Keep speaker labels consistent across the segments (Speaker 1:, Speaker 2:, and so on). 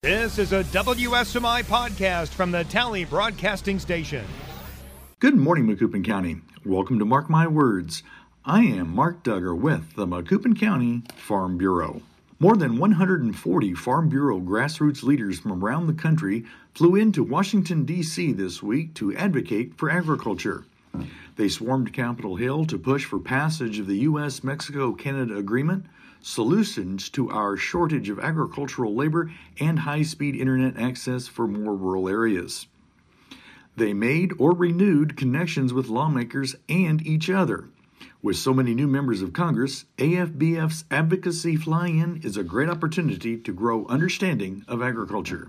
Speaker 1: This is a WSMI podcast from the Tally Broadcasting Station.
Speaker 2: Good morning, Macoupin County. Welcome to Mark My Words. I am Mark Duggar with the Macoupin County Farm Bureau. More than 140 Farm Bureau grassroots leaders from around the country flew into Washington, D.C. this week to advocate for agriculture. They swarmed Capitol Hill to push for passage of the U.S.-Mexico-Canada Agreement, solutions to our shortage of agricultural labor, and high-speed internet access for more rural areas. They made or renewed connections with lawmakers and each other. With so many new members of Congress, AFBF's Advocacy Fly-In is a great opportunity to grow understanding of agriculture.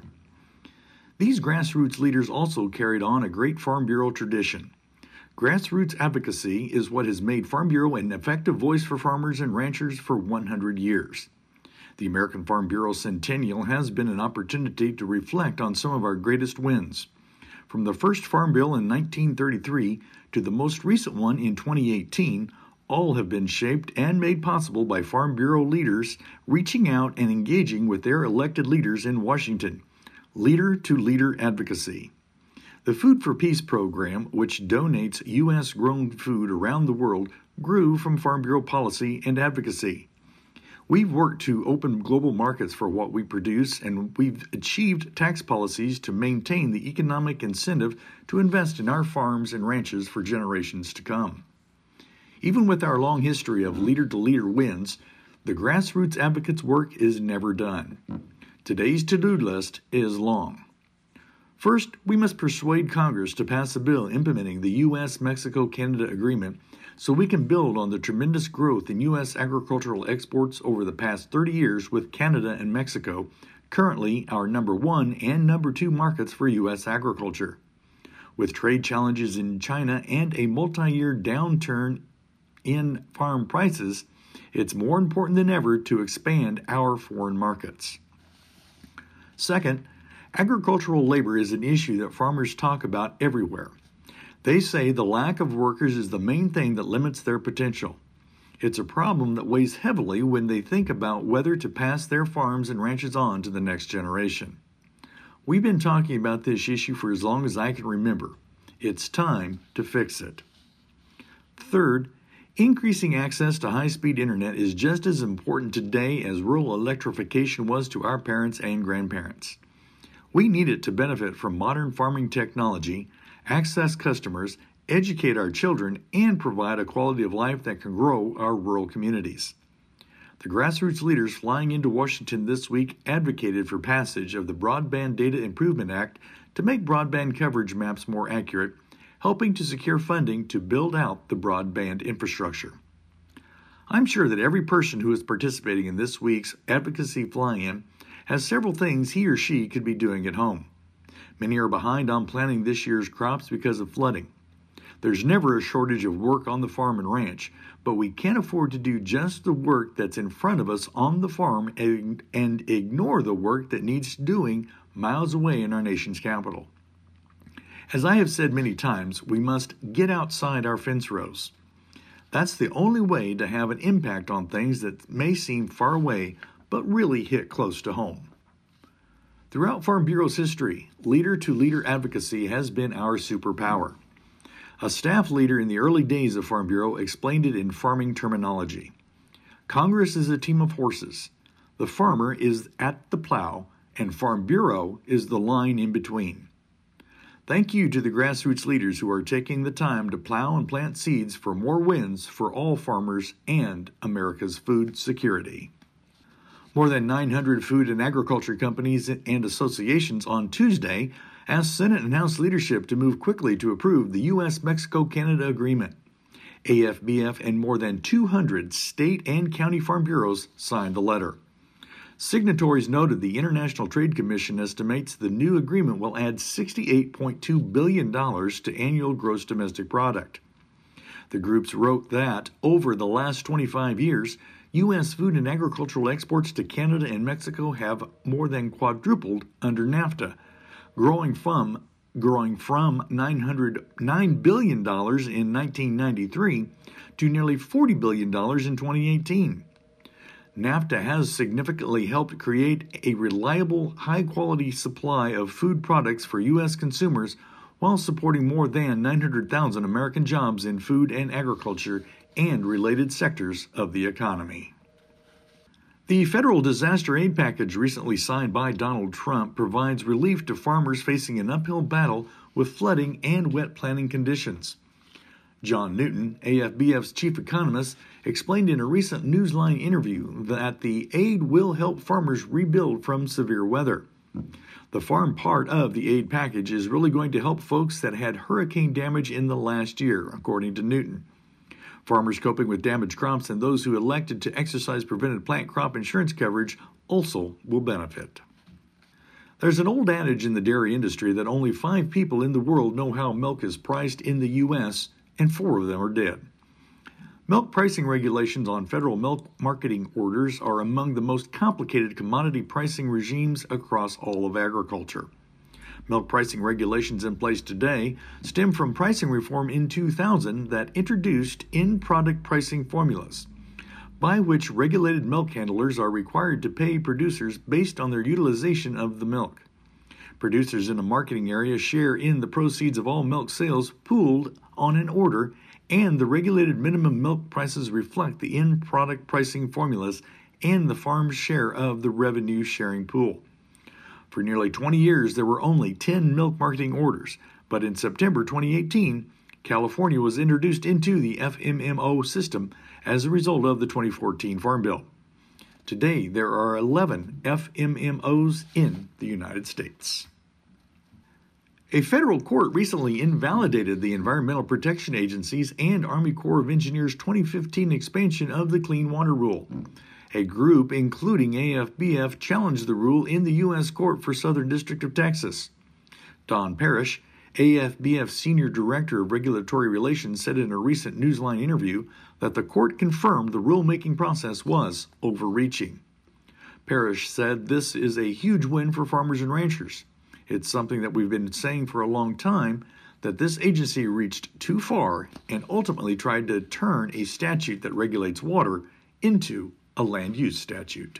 Speaker 2: These grassroots leaders also carried on a great Farm Bureau tradition. Grassroots advocacy is what has made Farm Bureau an effective voice for farmers and ranchers for 100 years. The American Farm Bureau Centennial has been an opportunity to reflect on some of our greatest wins. From the first Farm Bill in 1933 to the most recent one in 2018, all have been shaped and made possible by Farm Bureau leaders reaching out and engaging with their elected leaders in Washington. Leader-to-leader advocacy. The Food for Peace program, which donates U.S.-grown food around the world, grew from Farm Bureau policy and advocacy. We've worked to open global markets for what we produce, and we've achieved tax policies to maintain the economic incentive to invest in our farms and ranches for generations to come. Even with our long history of leader-to-leader wins, the grassroots advocates' work is never done. Today's to-do list is long. First, we must persuade Congress to pass a bill implementing the U.S.-Mexico-Canada Agreement so we can build on the tremendous growth in U.S. agricultural exports over the past 30 years with Canada and Mexico, currently our number one and number two markets for U.S. agriculture. With trade challenges in China and a multi-year downturn in farm prices, it's more important than ever to expand our foreign markets. Second, agricultural labor is an issue that farmers talk about everywhere. They say the lack of workers is the main thing that limits their potential. It's a problem that weighs heavily when they think about whether to pass their farms and ranches on to the next generation. We've been talking about this issue for as long as I can remember. It's time to fix it. Third, increasing access to high-speed internet is just as important today as rural electrification was to our parents and grandparents. We need it to benefit from modern farming technology, access customers, educate our children, and provide a quality of life that can grow our rural communities. The grassroots leaders flying into Washington this week advocated for passage of the Broadband Data Improvement Act to make broadband coverage maps more accurate, helping to secure funding to build out the broadband infrastructure. I'm sure that every person who is participating in this week's Advocacy Fly-In has several things he or she could be doing at home. Many are behind on planting this year's crops because of flooding. There's never a shortage of work on the farm and ranch, but we can't afford to do just the work that's in front of us on the farm and ignore the work that needs doing miles away in our nation's capital. As I have said many times, we must get outside our fence rows. That's the only way to have an impact on things that may seem far away but really hit close to home. Throughout Farm Bureau's history, leader-to-leader advocacy has been our superpower. A staff leader in the early days of Farm Bureau explained it in farming terminology. Congress is a team of horses. The farmer is at the plow, and Farm Bureau is the line in between. Thank you to the grassroots leaders who are taking the time to plow and plant seeds for more wins for all farmers and America's food security. More than 900 food and agriculture companies and associations on Tuesday asked Senate and House leadership to move quickly to approve the U.S.-Mexico-Canada Agreement. AFBF and more than 200 state and county farm bureaus signed the letter. Signatories noted the International Trade Commission estimates the new agreement will add $68.2 billion to annual gross domestic product. The groups wrote that, over the last 25 years, U.S. food and agricultural exports to Canada and Mexico have more than quadrupled under NAFTA, growing from $909 billion in 1993 to nearly $40 billion in 2018. NAFTA has significantly helped create a reliable, high-quality supply of food products for U.S. consumers while supporting more than 900,000 American jobs in food and agriculture and related sectors of the economy. The federal disaster aid package recently signed by Donald Trump provides relief to farmers facing an uphill battle with flooding and wet planting conditions. John Newton, AFBF's chief economist, explained in a recent Newsline interview that the aid will help farmers rebuild from severe weather. The farm part of the aid package is really going to help folks that had hurricane damage in the last year, according to Newton. Farmers coping with damaged crops and those who elected to exercise prevented plant crop insurance coverage also will benefit. There's an old adage in the dairy industry that only 5 people in the world know how milk is priced in the U.S., and 4 of them are dead. Milk pricing regulations on federal milk marketing orders are among the most complicated commodity pricing regimes across all of agriculture. Milk pricing regulations in place today stem from pricing reform in 2000 that introduced in-product pricing formulas, by which regulated milk handlers are required to pay producers based on their utilization of the milk. Producers in a marketing area share in the proceeds of all milk sales pooled on an order, and the regulated minimum milk prices reflect the in-product pricing formulas and the farm's share of the revenue sharing pool. For nearly 20 years, there were only 10 milk marketing orders, but in September 2018, California was introduced into the FMMO system as a result of the 2014 Farm Bill. Today, there are 11 FMMOs in the United States. A federal court recently invalidated the Environmental Protection Agency's and Army Corps of Engineers' 2015 expansion of the Clean Water Rule. A group, including AFBF, challenged the rule in the U.S. Court for Southern District of Texas. Don Parrish, AFBF's Senior Director of Regulatory Relations, said in a recent Newsline interview that the court confirmed the rulemaking process was overreaching. Parrish said this is a huge win for farmers and ranchers. It's something that we've been saying for a long time, that this agency reached too far and ultimately tried to turn a statute that regulates water into a land use statute.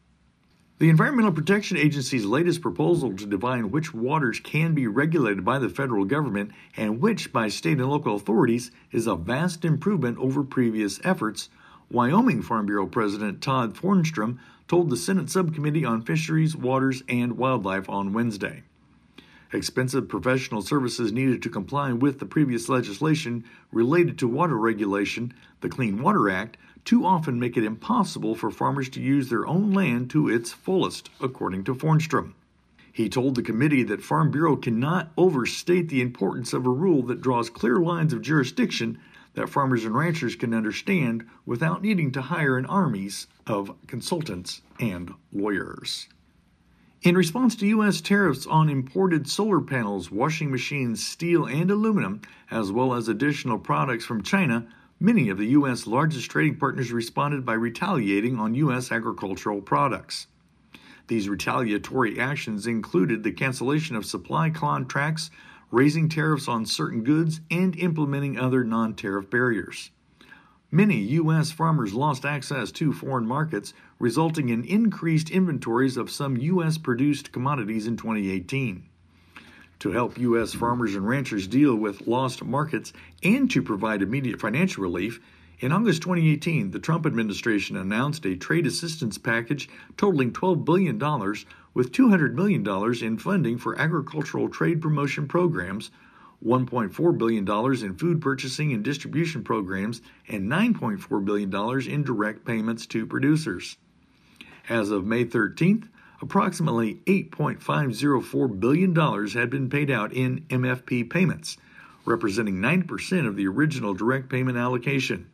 Speaker 2: The Environmental Protection Agency's latest proposal to define which waters can be regulated by the federal government and which by state and local authorities is a vast improvement over previous efforts, Wyoming Farm Bureau President Todd Thornstrom told the Senate Subcommittee on Fisheries, Waters, and Wildlife on Wednesday. Expensive professional services needed to comply with the previous legislation related to water regulation, the Clean Water Act, too often make it impossible for farmers to use their own land to its fullest, according to Thornstrom. He told the committee that Farm Bureau cannot overstate the importance of a rule that draws clear lines of jurisdiction that farmers and ranchers can understand without needing to hire an armies of consultants and lawyers. In response to U.S. tariffs on imported solar panels, washing machines, steel, and aluminum, as well as additional products from China, many of the U.S. largest trading partners responded by retaliating on U.S. agricultural products. These retaliatory actions included the cancellation of supply contracts, raising tariffs on certain goods, and implementing other non-tariff barriers. Many U.S. farmers lost access to foreign markets, resulting in increased inventories of some U.S.-produced commodities in 2018. To help U.S. farmers and ranchers deal with lost markets and to provide immediate financial relief, in August 2018, the Trump administration announced a trade assistance package totaling $12 billion, with $200 million in funding for agricultural trade promotion programs, $1.4 billion in food purchasing and distribution programs, and $9.4 billion in direct payments to producers. As of May 13th, approximately $8.504 billion had been paid out in MFP payments, representing 90% of the original direct payment allocation.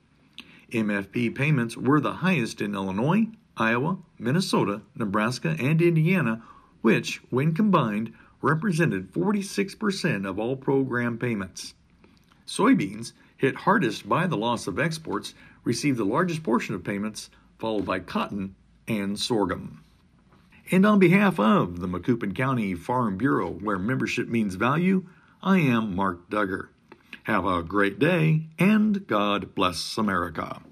Speaker 2: MFP payments were the highest in Illinois, Iowa, Minnesota, Nebraska, and Indiana, which, when combined, represented 46% of all program payments. Soybeans, hit hardest by the loss of exports, received the largest portion of payments, followed by cotton and sorghum. And on behalf of the Macoupin County Farm Bureau, where membership means value, I am Mark Duggar. Have a great day, and God bless America.